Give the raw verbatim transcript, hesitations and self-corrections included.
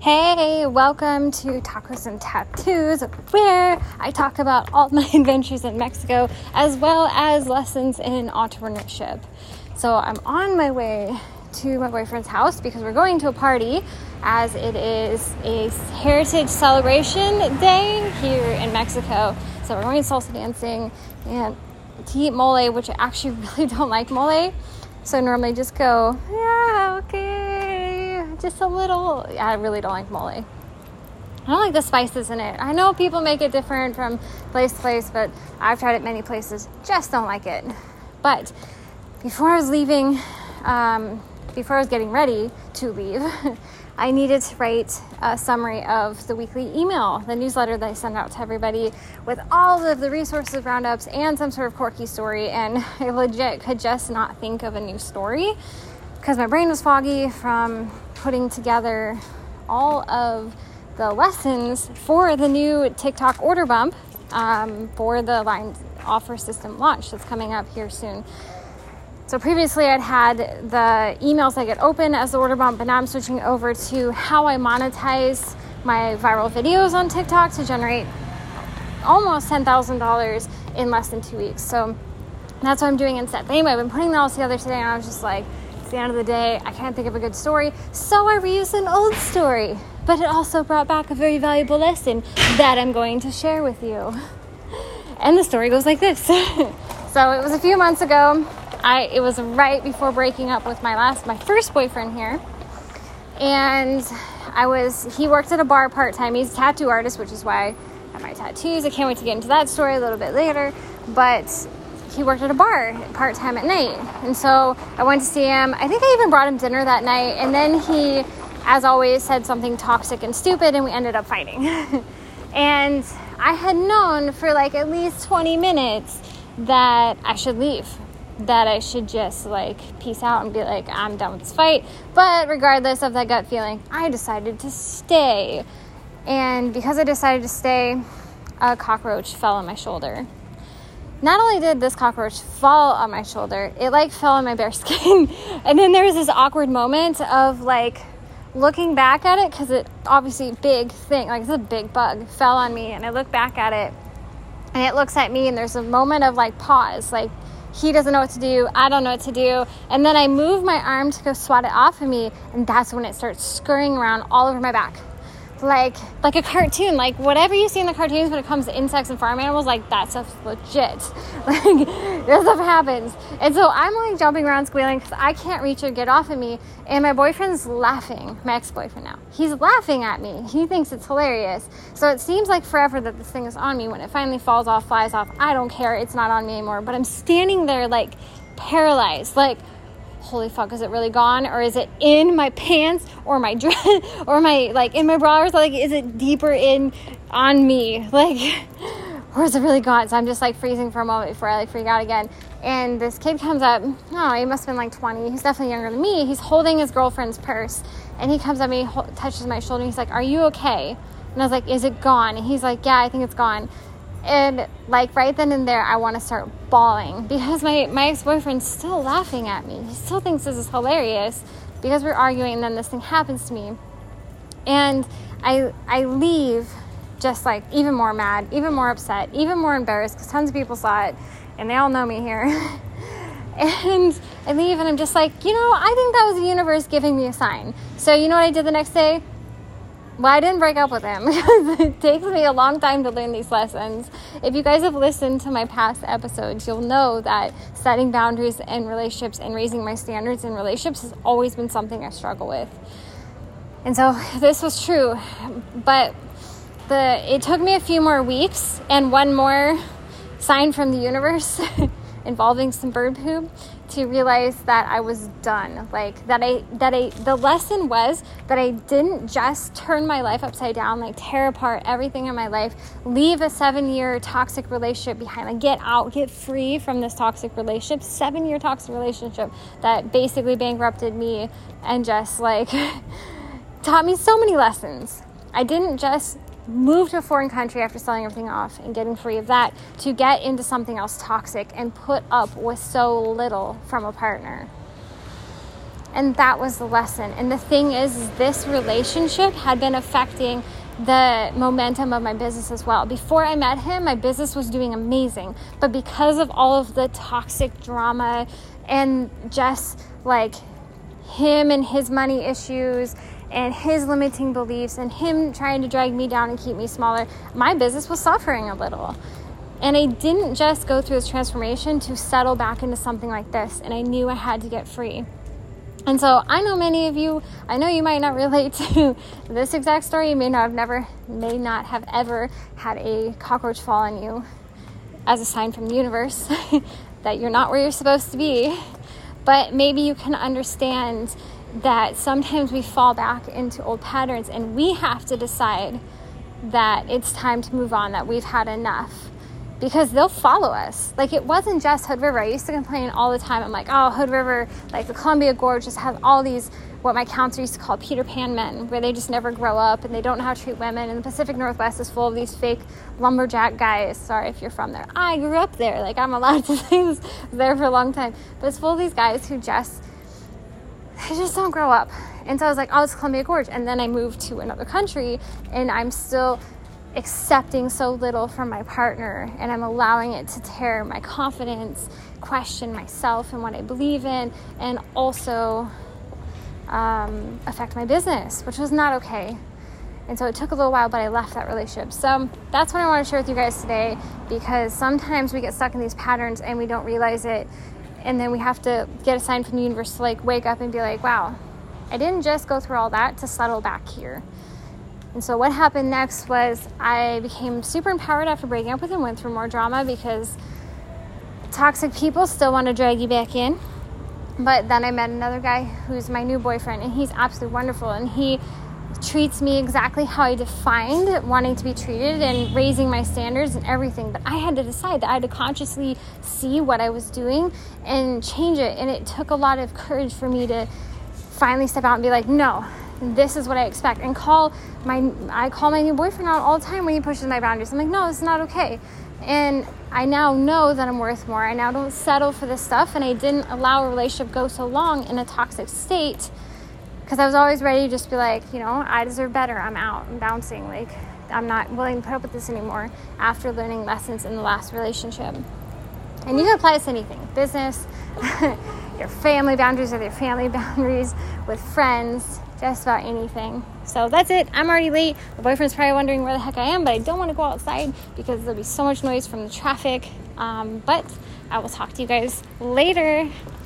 Hey, welcome to Tacos and Tattoos, where I talk about all my adventures in Mexico, as well as lessons in entrepreneurship. So I'm on my way to my boyfriend's house because we're going to a party, as it is a heritage celebration day here in Mexico. So we're going salsa dancing and to eat mole, which I actually really don't like mole. So I normally just go, yeah, okay, just a little. I really don't like mole. I don't like the spices in it. I know people make it different from place to place, but I've tried it many places. Just don't like it. But before I was leaving, um, before I was getting ready to leave, I needed to write a summary of the weekly email, the newsletter that I send out to everybody with all of the resources, roundups, and some sort of quirky story. And I legit could just not think of a new story because my brain was foggy from putting together all of the lessons for the new TikTok order bump um, for the line offer system launch that's coming up here soon. So previously I'd had the emails that get open as the order bump, but now I'm switching over to how I monetize my viral videos on TikTok to generate almost ten thousand dollars in less than two weeks. So that's what I'm doing instead. But anyway, I've been putting that all together today, and I was just like, it's the end of the day, I can't think of a good story. So I reused an old story, but it also brought back a very valuable lesson that I'm going to share with you. And the story goes like this. So it was a few months ago. I, it was right before breaking up with my last, my first boyfriend here. And I was, he worked at a bar part-time. He's a tattoo artist, which is why I have my tattoos. I can't wait to get into that story a little bit later. But he worked at a bar part-time at night. And so I went to see him. I think I even brought him dinner that night. And then he, as always, said something toxic and stupid, and we ended up fighting. And I had known for like at least twenty minutes that I should leave. That I should just like peace out and be like, I'm done with this fight. But regardless of that gut feeling, I decided to stay. And because I decided to stay, a cockroach fell on my shoulder. Not only did this cockroach fall on my shoulder, it like fell on my bare skin. And then there was this awkward moment of like looking back at it, because it obviously big thing, like it's a big bug, fell on me. And I look back at it and it looks at me, and there's a moment of like pause, like he doesn't know what to do, I don't know what to do, and then I move my arm to go swat it off of me, and that's when it starts scurrying around all over my back. Like like a cartoon, like whatever you see in the cartoons when it comes to insects and farm animals, like that stuff's legit. Like that stuff happens. And so I'm like jumping around squealing because I can't reach or get off of me, and my boyfriend's laughing, my ex-boyfriend now. He's laughing at me. He thinks it's hilarious. So it seems like forever that this thing is on me. When it finally falls off, flies off, I don't care. It's not on me anymore. But I'm standing there like paralyzed, like, holy fuck, is it really gone? Or is it in my pants or my dress or my, like, in my bra? Or like, is it deeper in on me? Like, or is it really gone? So I'm just like freezing for a moment before I like freak out again. And this kid comes up. Oh, he must have been like twenty. He's definitely younger than me. He's holding his girlfriend's purse, and he comes up to me, ho- touches my shoulder, and he's like, are you okay? And I was like, is it gone? And he's like, yeah, I think it's gone. And like right then and there, I want to start bawling because my, my ex-boyfriend's still laughing at me. He still thinks this is hilarious because we're arguing, and then this thing happens to me. And I I leave just like even more mad, even more upset, even more embarrassed because tons of people saw it and they all know me here. And I leave and I'm just like, you know, I think that was the universe giving me a sign. So you know what I did the next day? Well, I didn't break up with him because it takes me a long time to learn these lessons. If you guys have listened to my past episodes, you'll know that setting boundaries in relationships and raising my standards in relationships has always been something I struggle with. And so this was true, but the it took me a few more weeks and one more sign from the universe involving some bird poop to realize that I was done. Like that I, that I, the lesson was that I didn't just turn my life upside down, like tear apart everything in my life, leave a seven year toxic relationship behind, like get out, get free from this toxic relationship, seven year toxic relationship that basically bankrupted me and just like taught me so many lessons. I didn't just move to a foreign country after selling everything off and getting free of that to get into something else toxic and put up with so little from a partner. And that was the lesson. And the thing is, is this relationship had been affecting the momentum of my business as well. Before I met him, my business was doing amazing. But because of all of the toxic drama and just like him and his money issues and his limiting beliefs and him trying to drag me down and keep me smaller, my business was suffering a little. And I didn't just go through this transformation to settle back into something like this. And I knew I had to get free. And so I know many of you, I know you might not relate to this exact story. You may not have never, may not have ever had a cockroach fall on you as a sign from the universe that you're not where you're supposed to be. But maybe you can understand that sometimes we fall back into old patterns and we have to decide that it's time to move on, that we've had enough. Because they'll follow us. Like, it wasn't just Hood River. I used to complain all the time. I'm like, oh, Hood River, like the Columbia Gorge just has all these, what my counselor used to call Peter Pan men, where they just never grow up and they don't know how to treat women. And the Pacific Northwest is full of these fake lumberjack guys. Sorry if you're from there. I grew up there. Like, I'm allowed to say this. I was there for a long time. But it's full of these guys who just, they just don't grow up. And so I was like, oh, it's Columbia Gorge. And then I moved to another country and I'm still accepting so little from my partner, and I'm allowing it to tear my confidence, question myself and what I believe in, and also um, affect my business, which was not okay. And so it took a little while, but I left that relationship. So that's what I want to share with you guys today, because sometimes we get stuck in these patterns and we don't realize it, and then we have to get a sign from the universe to like wake up and be like, wow, I didn't just go through all that to settle back here. And so what happened next was I became super empowered after breaking up with him, went through more drama because toxic people still want to drag you back in. But then I met another guy who's my new boyfriend, and he's absolutely wonderful. And he treats me exactly how I defined wanting to be treated and raising my standards and everything. But I had to decide that I had to consciously see what I was doing and change it. And it took a lot of courage for me to finally step out and be like, no, this is what I expect. And call my, I call my new boyfriend out all the time when he pushes my boundaries. I'm like, no, it's not okay. And I now know that I'm worth more. I now don't settle for this stuff. And I didn't allow a relationship go so long in a toxic state because I was always ready to just be like, you know, I deserve better. I'm out. I'm bouncing. Like, I'm not willing to put up with this anymore after learning lessons in the last relationship. And you can apply this to anything. Business, your family boundaries or your family boundaries with friends, just about anything. So that's it. I'm already late. My boyfriend's probably wondering where the heck I am, but I don't want to go outside because there'll be so much noise from the traffic. Um, but I will talk to you guys later.